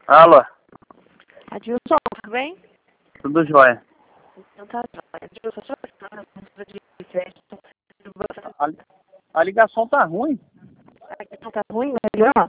Alô, Adilson, tudo bem? tudo jóia. Então tá jóia. Adilson, só para de crédito. A ligação tá ruim. A questão tá ruim, melhor?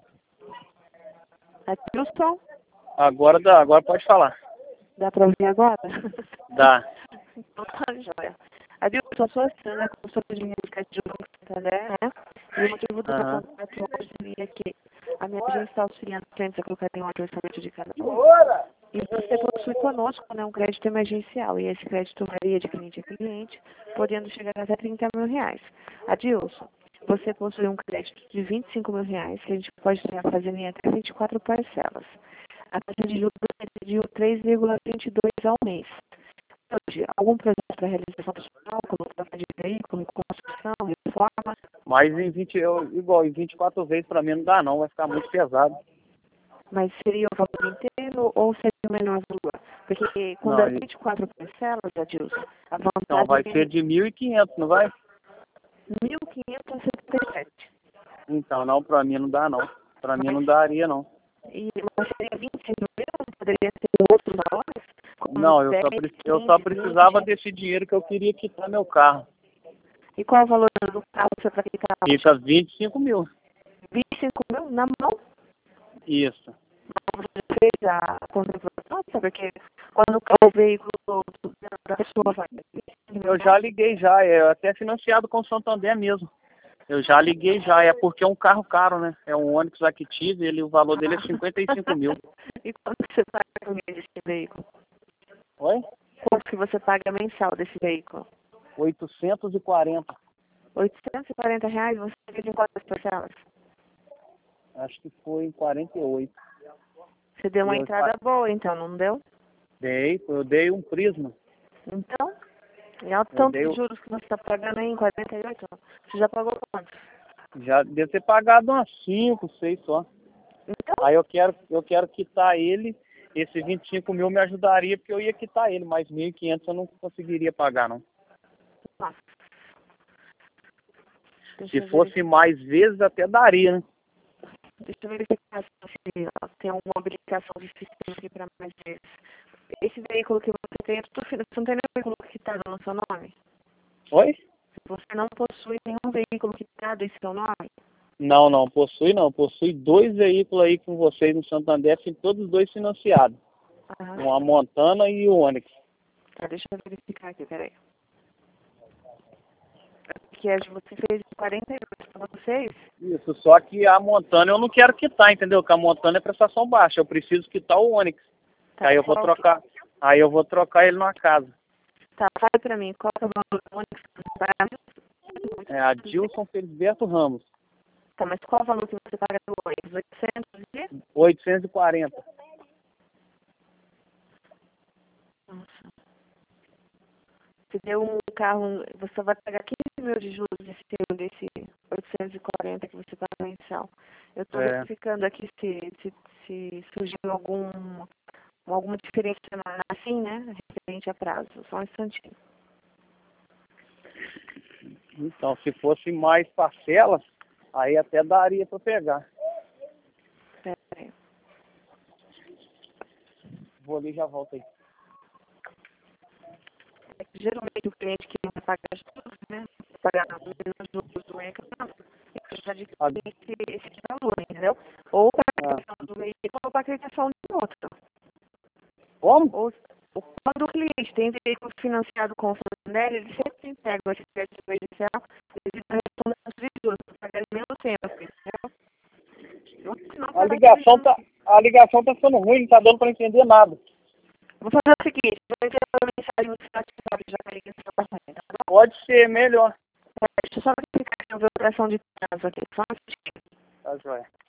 Adilson, Agora pode falar. dá para ouvir agora? Dá. Então tá jóia. Adilson, sou a Sandra, consultora de linha de crédito do Banco Santander, né? E o motivo do meu contato hoje seria que a minha agência está auxiliando clientes a colocarem um orçamento de cada um. E você possui conosco, né, um crédito emergencial. E esse crédito varia de cliente a cliente, podendo chegar até 30 mil reais. Adilson, você possui um crédito de 25 mil reais, que a gente pode estar fazendo em até 24 parcelas. A taxa de juros é de 3,22 ao mês. Hoje, algum projeto para realização profissional, como troca de veículo, construção, reforma? Mas igual em 24 vezes pra mim não dá não, vai ficar muito pesado. Mas seria o valor inteiro ou seria o menor valor? Porque quando Não, é 24 parcelas, Adilson, a não vai vantagem ser de 1.500, não vai? é 1.577. Então, não, pra mim não dá não. Pra mim Mas, não daria não. mas seria 25 mil? Não poderia ser outros valores? Como Não, 10, eu só 15, precisava 20? desse dinheiro que eu queria quitar meu carro. E qual é o valor do carro que você vai quitar? Fica 25 mil. 25 mil na mão? Isso. Você fez a contemplação? Porque quando o veículo da pessoa vai... Eu já liguei já, é até financiado com o Santander mesmo. Eu já liguei já, é porque é um carro caro, né? É um Onix Active, o valor dele é 55 mil. E quanto que você paga por mês desse veículo? Oi? Quanto que você paga mensal desse veículo? 840. R$ 840, você divide em quantas parcelas? Acho que foi em 48. Você deu uma Eu entrada boa, então, não deu? eu dei um Prisma. Então, e olha o Eu tanto dei, de juros que você está pagando aí em 48, você já pagou quanto? já devo ter pagado umas 5, 6 só. Então, Aí eu quero quitar ele, esse 25 mil me ajudaria, porque eu ia quitar ele, mas 1.500 eu não conseguiria pagar, não. nossa, deixa Se eu fosse verificar, mais vezes, até daria, né? se ó, tem alguma habilitação de sistema aqui para mais vezes. Esse veículo que você tem, você não tem nenhum veículo quitado no seu nome? Oi? Você não possui nenhum veículo quitado em seu nome? Não, não, possui não. Possui 2 veículos aí com vocês no Santander, todos os dois financiados. Ah, Uma Montana e o Onix. tá, deixa eu verificar aqui, peraí. Que você fez 48 para vocês? Isso, só que a Montana eu não quero quitar, entendeu? Porque a Montana é prestação baixa, eu preciso quitar o Onix. Tá, Aí eu vou trocar, aí eu vou trocar ele numa casa. tá, fale pra mim, qual que é o valor do Onix que você paga? É a Dilson Felisberto Ramos, Tá, mas qual o valor que você paga do Onix? 800 e? 840. Nossa. Você deu um carro, você vai pagar 15 mil de juros desse 840 que você paga mensal. Eu tô É, verificando aqui se surgiu alguma diferença assim, né, referente a prazo. Só um instantinho. então, se fosse mais parcelas, aí até daria para pegar. Pera aí. Vou ali e já volto aí. Geralmente o cliente que vai pagar juros, né? Pagar menos juros do mercado, ele já adquire esse valor, entendeu? Ou para a questão do veículo ou para a questão de outro. Como? Ou quando o cliente tem veículo financiado com o Santander, ele sempre entrega esse crédito emergencial, ele está respondendo os juros, para pagar em menos tempo, entendeu? Não A ligação tá ficando ruim, não tá dando para entender nada. vou fazer o seguinte, vou enviar uma mensagem no seu WhatsApp, já que a ligação está ruim, tá bom? Pode ser melhor. Deixa eu só verificar se houve operação de prazo aqui, só um instantinho. Tá joia.